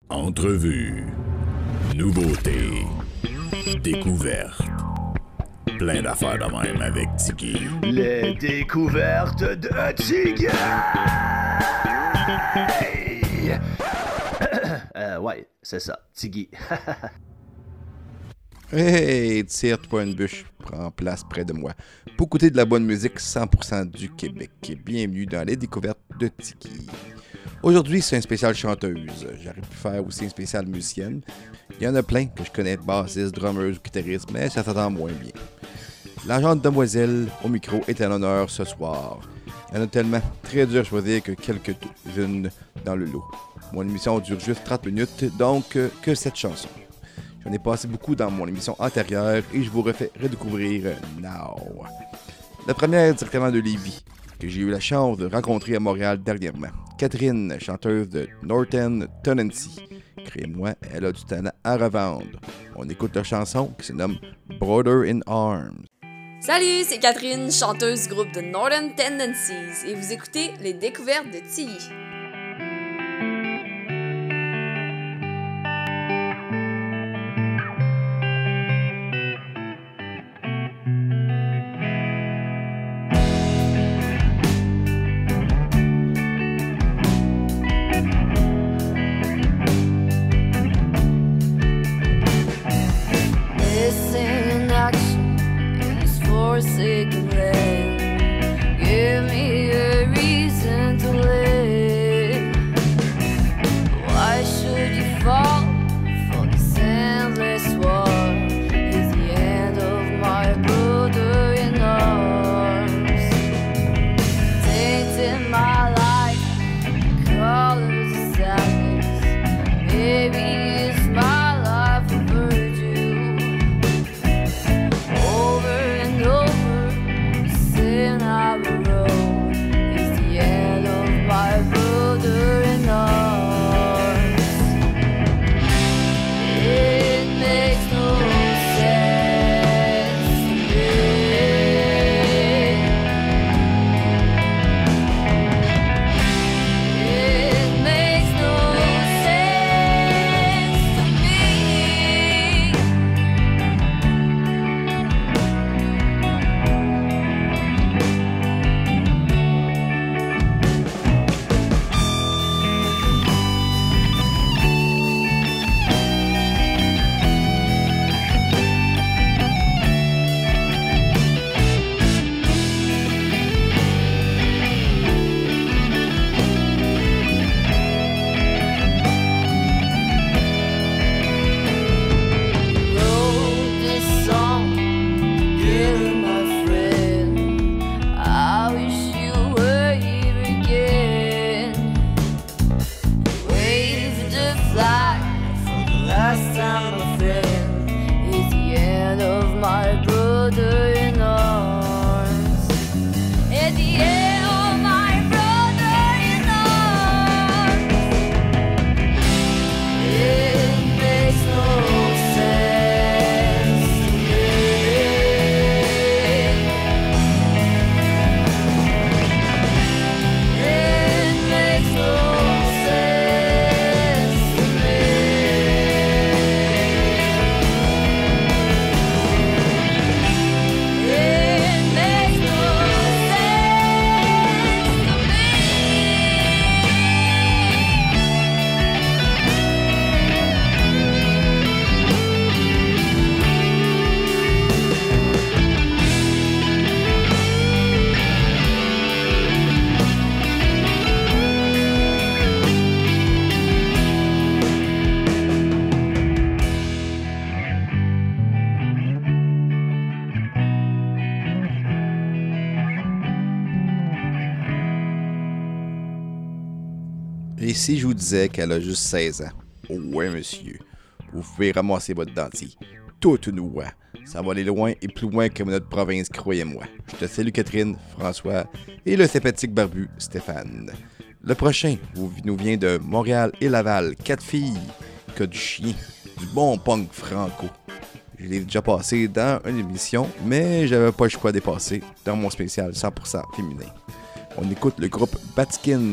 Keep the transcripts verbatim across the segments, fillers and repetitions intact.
Entrevue, nouveauté, découverte. Plein d'affaires de même avec Tiggy. Les découvertes de Tiggy! euh, ouais, c'est ça, Tiggy. Hey, tire-toi une bûche, prends place près de moi. Pour écouter de la bonne musique cent pour cent du Québec. Bienvenue dans les découvertes de Tiggy. Aujourd'hui, c'est un spécial chanteuse. J'aurais pu faire aussi un spécial musicienne. Il y en a plein que je connais, bassistes, drummers ou guitaristes, mais ça s'entend moins bien. L'agente demoiselle au micro est à l'honneur ce soir. Il y en a tellement, très dur à choisir que quelques-unes dans le lot. Mon émission dure juste trente minutes, donc euh, que cette chanson. J'en ai passé beaucoup dans mon émission antérieure et je vous refais redécouvrir euh, Now. La première directement de Lévis, que j'ai eu la chance de rencontrer à Montréal dernièrement. Catherine, chanteuse de Northern Tendency. Créez-moi, elle a du talent à revendre. On écoute leur chanson qui se nomme Brother in Arms. Salut, c'est Catherine, chanteuse du groupe de Northern Tendencies, et vous écoutez les découvertes de Tiggy. Forsaken land, give me a reason to live. Why should you fall for this endless war? It's the end of my brother in arms, tainting my life, colors of sadness. Maybe it's my life overdue. Over our road is the end of my brother in arms. It makes no sense to me. It makes no sense to me. Et si je vous disais qu'elle a juste seize ans? Ouais, monsieur. Vous pouvez ramasser votre dentier. Toute noix. Ça va aller loin et plus loin que notre province, croyez-moi. Je te salue Catherine, François et le sympathique barbu Stéphane. Le prochain vous, nous vient de Montréal et Laval. Quatre filles, que du chien, du bon punk franco. Je l'ai déjà passé dans une émission, mais j'avais pas le choix de passer dans mon spécial cent pour cent féminin. On écoute le groupe Batikin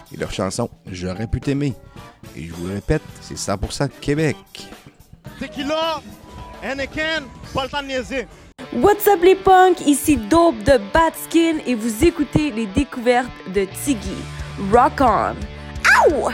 et leur chanson « J'aurais pu t'aimer ». Et je vous le répète, c'est cent pour cent Québec. Tequila, Anakin, pas le temps de niaiser. What's up les punks, ici Dope de Batskin et vous écoutez les découvertes de Tiggy. Rock on! Ow!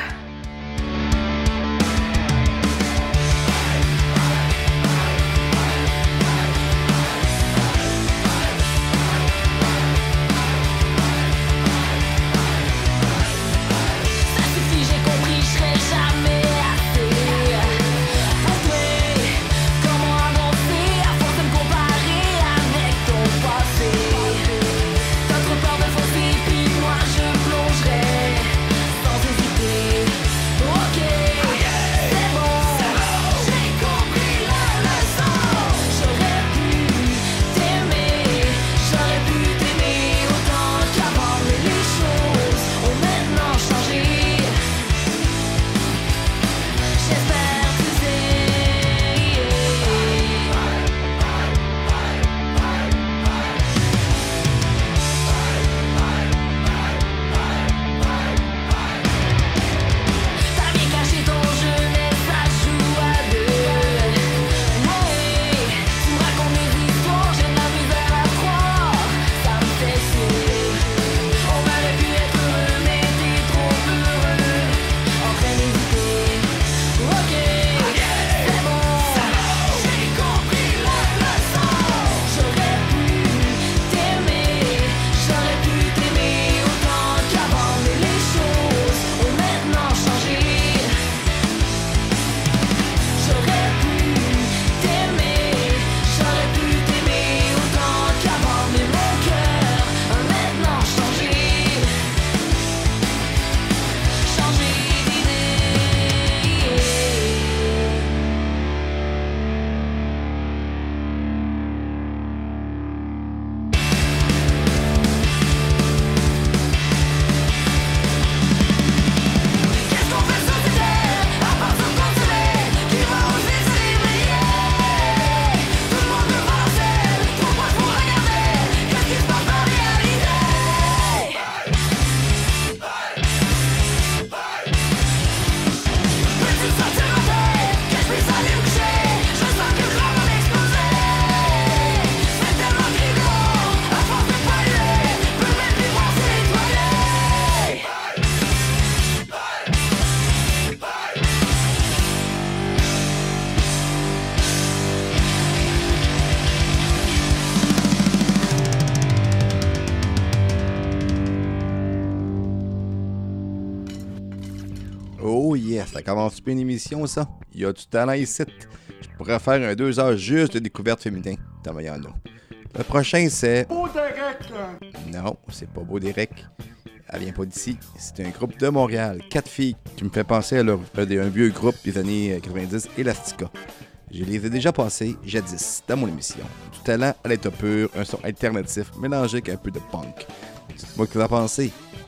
Oh yes, ça commence bien une émission, ça. Il y a du talent ici. Je pourrais faire un deux heures juste de découverte féminin. Tant il y en a. Le prochain, c'est... Beau Derek! Non, c'est pas Beau Derek. Elle vient pas d'ici. C'est un groupe de Montréal. Quatre filles qui me fait penser à, leur, à un vieux groupe des années quatre-vingt-dix, Elastica. Je les ai déjà passés jadis dans mon émission. Du talent à l'état pur, un son alternatif mélangé avec un peu de punk. Dites-moi ce que vous en pensez.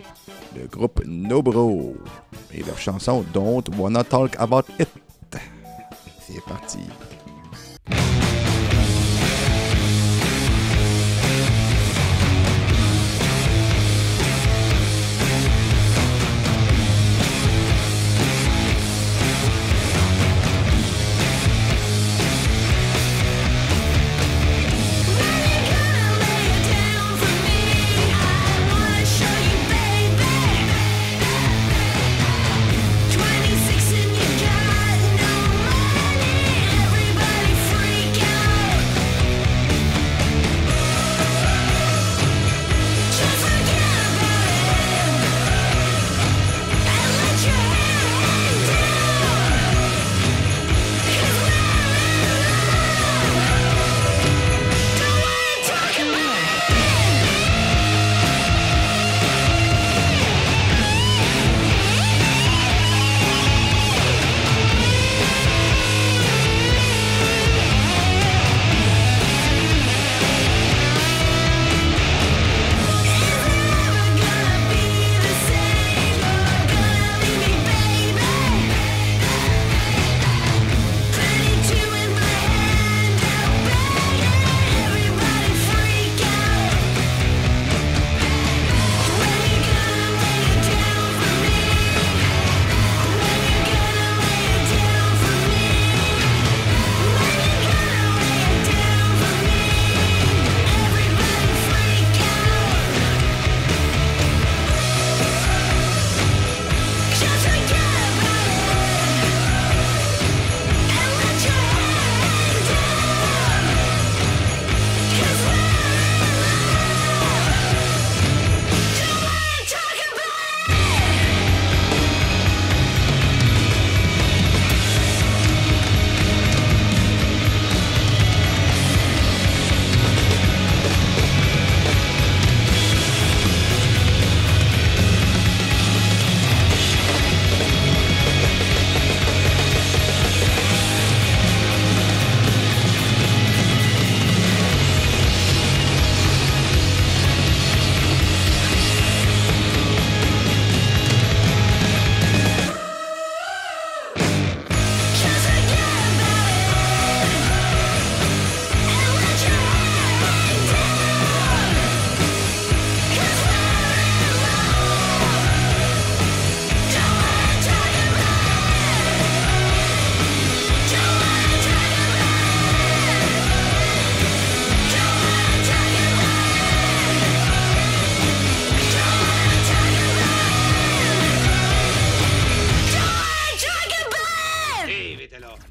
Le groupe No Bro et leur chanson Don't Wanna Talk About It. C'est parti. twenty-six and you got no money. Every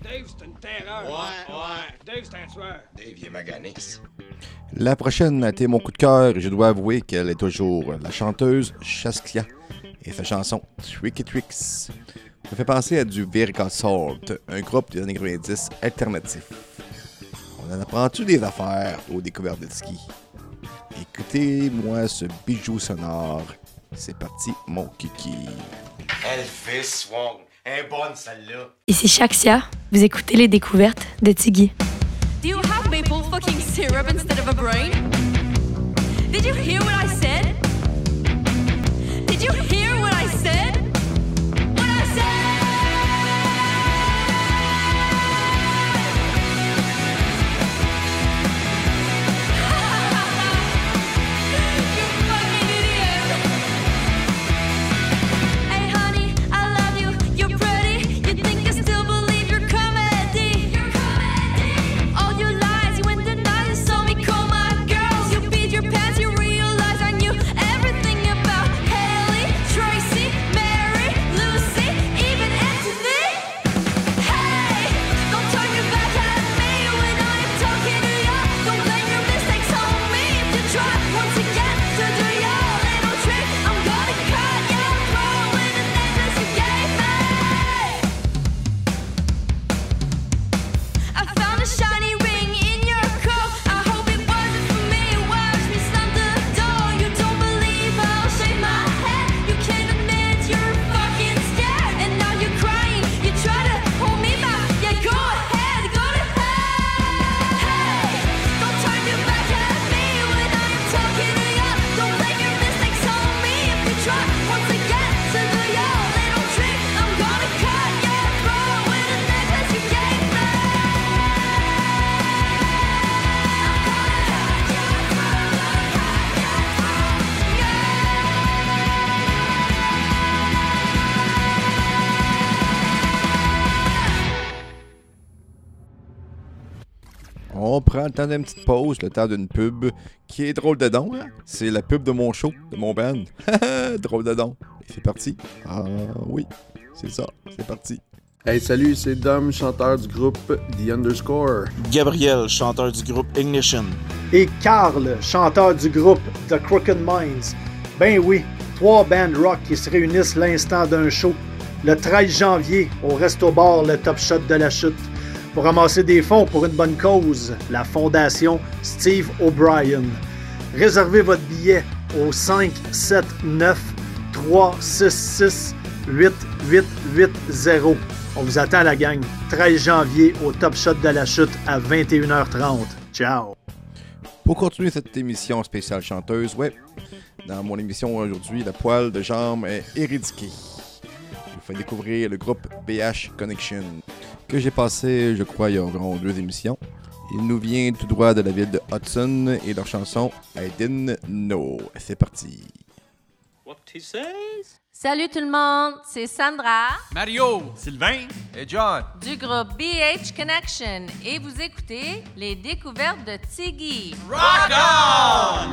Dave, c'est une terreur. Ouais, ouais. Dave, c'est un tueur. Dave, il est magané. La prochaine a été mon coup de cœur et je dois avouer qu'elle est toujours la chanteuse Saskia et sa chanson Tricky Tricks. Ça fait penser à du Verica Salt, un groupe des années quatre-vingt-dix alternatif. On en apprend-tu des affaires aux découvertes de ski? Écoutez-moi ce bijou sonore. C'est parti, mon kiki. Elvis Wong. Elle est bonne, celle-là. Ici Shaxia, vous écoutez les découvertes de Tiggy. Do you have maple fucking syrup instead of a brain? Did you hear what I said? Did you hear what I said? What I said? You fucking idiot! Hey honey, I love you, you're pretty. You think I still believe your comedy? Your comedy. All your lies, you went deny, you saw me call my girls. You beat your pants, you realize I knew everything about Haley, Tracy, Mary, Lucy, even Anthony. Hey, don't turn your back at me when I'm talking to you. Don't blame your mistakes on me if you try once again to do your little trick. I'm gonna cut your throat with the necklace you gave me. I found a shiny ring in your coat. I hope it wasn't for me. Watch me slam the door. You don't believe I'll shave my head. You can't admit you're fucking scared, and now you're crying. You try to hold me back. Yeah, go ahead, go to hell. Hey, don't turn your back at me when I'm talking to you. Don't blame your mistakes on me if you try once again to do your little trick. I'm gonna cut your throat with the necklace you gave me. On prend le temps d'une petite pause, le temps d'une pub qui est drôle de don. Hein? C'est la pub de mon show, de mon band. Drôle de don. Et c'est parti. Ah oui, c'est ça, c'est parti. Hey, salut, c'est Dom, chanteur du groupe The Underscore. Gabriel, chanteur du groupe Ignition. Et Carl, chanteur du groupe The Crooked Minds. Ben oui, trois bands rock qui se réunissent l'instant d'un show, le treize janvier, au Resto-Bar Le Top Shot de la Chute, pour ramasser des fonds pour une bonne cause, la Fondation Steve O'Brien. Réservez votre billet au cinq sept neuf trois six six huit huit huit zéro. On vous attend, la gang. treize janvier au Top Shot de la Chute à vingt et une heures trente. Ciao! Pour continuer cette émission spéciale chanteuse, ouais, dans mon émission aujourd'hui, la poêle de jambe est éradiquée. Je vous fais découvrir le groupe B H Connection, que j'ai passé, je crois, il y a environ deux émissions. Il nous vient tout droit de la ville de Hudson et leur chanson I Didn't Know. C'est parti. What he says? Salut tout le monde, c'est Sandra, Mario, Sylvain et John du groupe B H Connection et vous écoutez les découvertes de Tiggy. Rock on!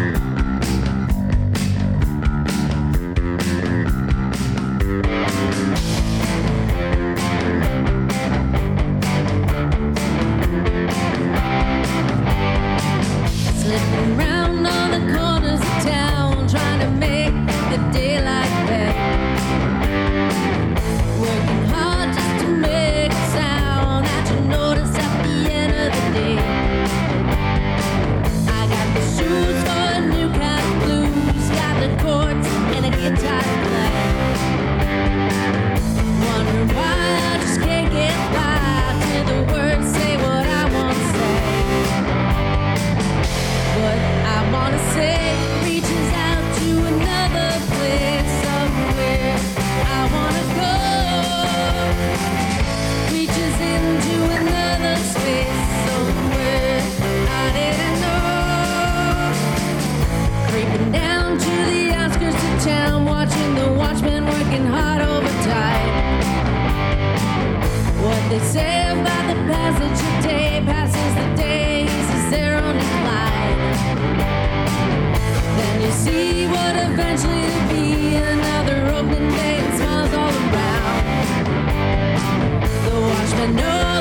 Slipping around all the corners of town, trying to make the daylight better. Working hard just to make a sound that you notice at the end of the day. I got the shoes for a new kind of blues, got the chords and a guitar to play. Wonder why I just can't get by till the words say what I want to say. What I wanna say reaches out to another place, somewhere I wanna go. Reaches into another space, somewhere I didn't know. Creeping down to the outskirts of town, watching the watchmen working hard overtime. What they say about the passage of day passes the days as they're on decline. Then you see what eventually will be another opening day and smiles all around. The watchmen know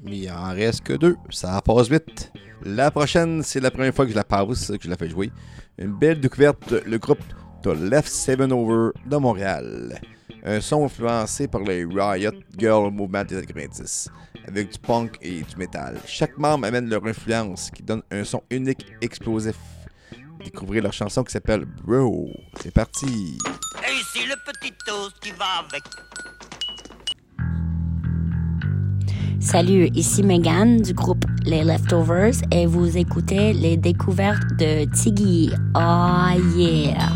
Mais il en reste que deux. Ça passe vite. La prochaine, c'est la première fois que je la passe, que je la fais jouer. Une belle découverte, le groupe The Left Seven Over de Montréal. Un son influencé par les Riot Girl Movement des années quatre-vingt-dix, avec du punk et du métal. Chaque membre amène leur influence, qui donne un son unique, explosif. Découvrez leur chanson qui s'appelle Bro. C'est parti! Et ici le petit toast qui va avec. Salut, ici Megan du groupe Les Leftovers et vous écoutez les découvertes de Tiggy. Oh yeah!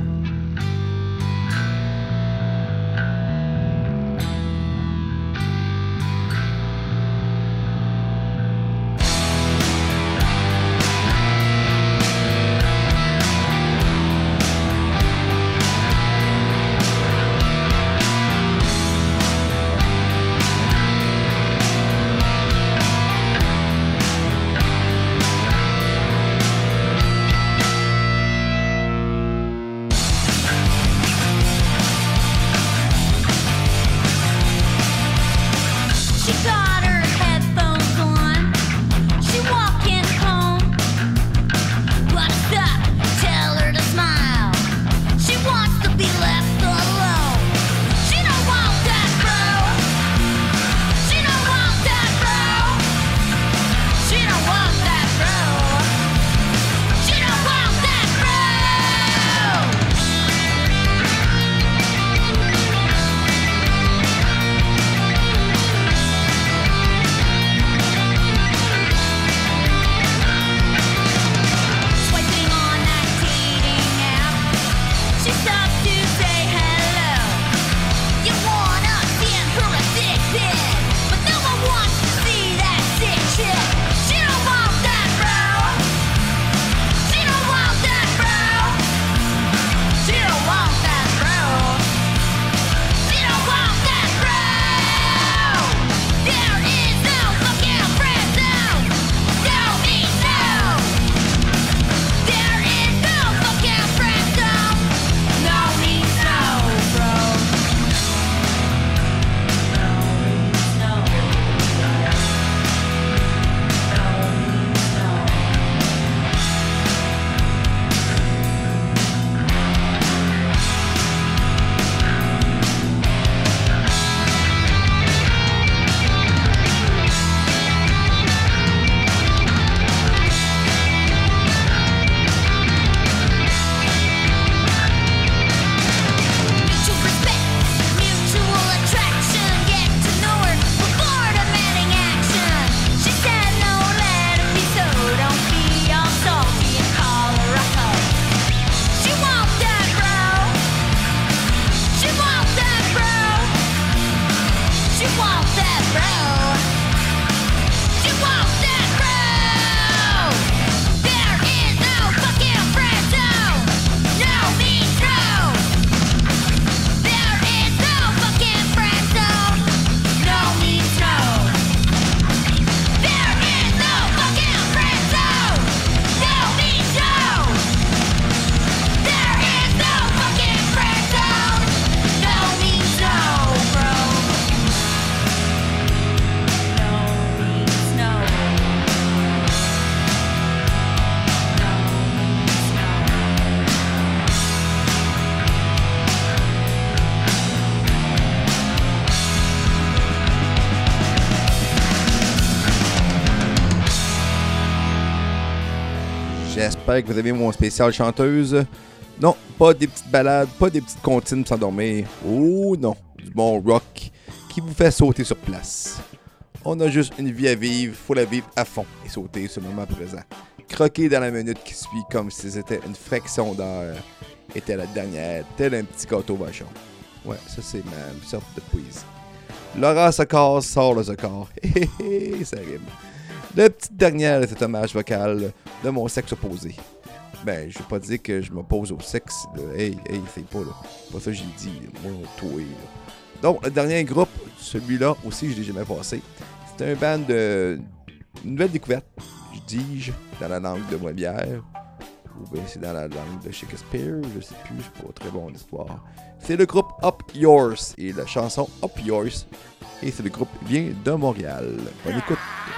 J'espère que vous avez mon spécial chanteuse. Non, pas des petites balades, pas des petites comptines pour s'endormir. Oh non, du bon rock qui vous fait sauter sur place. On a juste une vie à vivre, faut la vivre à fond et sauter ce moment présent. Croquer dans la minute qui suit comme si c'était une fraction d'heure était la dernière, tel un petit gâteau vachon. Ouais, ça c'est ma sorte de poésie. Laura se casse, sort le secor. Hé hé hé, ça rime. La petite dernière est cet hommage vocal de mon sexe opposé. Ben, je vais pas dire que je m'oppose au sexe, là. Hey, hey, c'est pas, là. Pas ça que j'ai dit, moi, toi, là. Donc, le dernier groupe, celui-là aussi, je l'ai jamais passé. C'est un band de... Une nouvelle découverte, je dis-je, dans la langue de Molière. Ou bien c'est dans la langue de Shakespeare, je sais plus, c'est pas très bon l'histoire. C'est le groupe Up Yours et la chanson Up Yours et c'est le groupe vient de Montréal. Bonne écoute.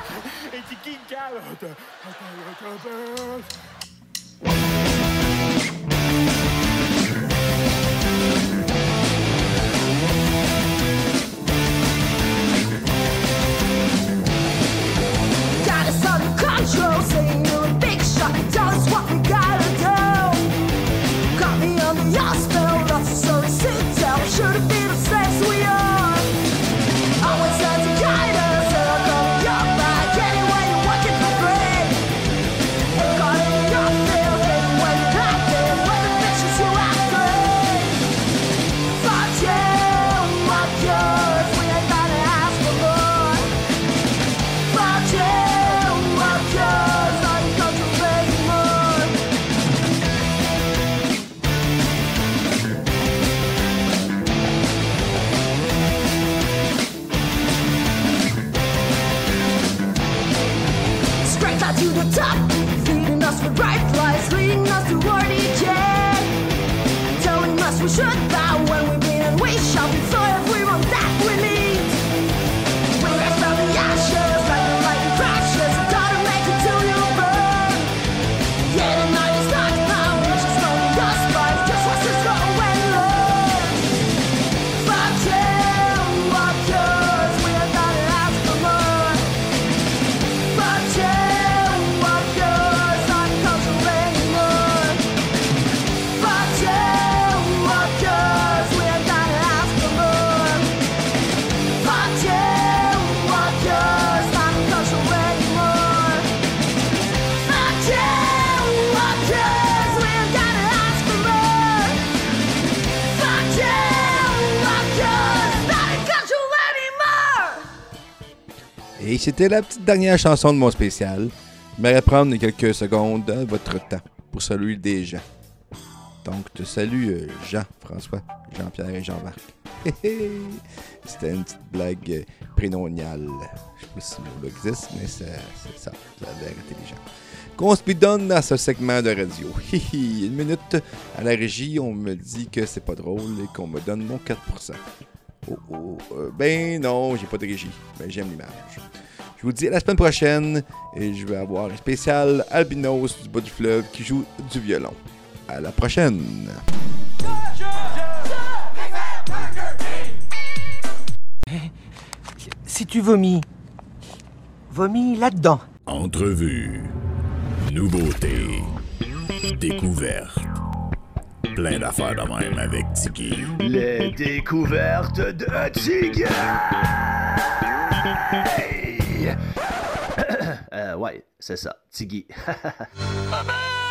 Got us under control, saying you're a big shot. Tell us what we gotta do. Got me under your spell, lots of sorry sit down. Should've been the sex we are. Always had to guide us, and I'll go your back anyway. You're working for free. Ain't got any your feel, getting when you're acting, when the bitches you after. Fuck you, fuck yours, we ain't gotta ask for more. Fuck you, fuck yours, not in control anymore. Straight out to the top, feeding us with bright lies, leading us toward each end. Telling us we should bow when we bleed and we shall be so if we want that we need. We rise from the ashes like the lightning crashes, and gotta make it till you burn. Yeah, the night is not now, we're just rolling us by, just watch us go and learn. Fuck you, fuck yours, we ain't gotta ask for more. Fuck you, fuck yours, not in control anymore. Fuck you, fuck yours, we ain't gotta ask for more. Fuck you, fuck yours, not in control anymore. Fuck you, fuck yours, we ain't gotta ask for more. Fuck you, fuck yours, not in control anymore. Et c'était la petite dernière chanson de mon spécial. J'aimerais prendre quelques secondes de votre temps pour saluer des gens. Donc, je te salue euh, Jean, François, Jean-Pierre et Jean-Marc. C'était une petite blague euh, prénoniale. Je sais pas si le mot existe, mais c'est, c'est ça. Ça a l'air intelligent. Qu'on se donne à ce segment de radio. Une minute à la régie, on me dit que c'est pas drôle et qu'on me donne mon quatre pour cent. Oh oh, euh, ben non, j'ai pas de régie. Ben j'aime l'image. Je vous dis à la semaine prochaine et je vais avoir un spécial albinos du bas du fleuve qui joue du violon. À la prochaine. Si tu vomis, vomis là-dedans. Entrevue, nouveauté, découverte. Plein d'affaires de même avec Tiggy. Les découvertes de Tiggy. euh, ouais, c'est ça, Tiggy.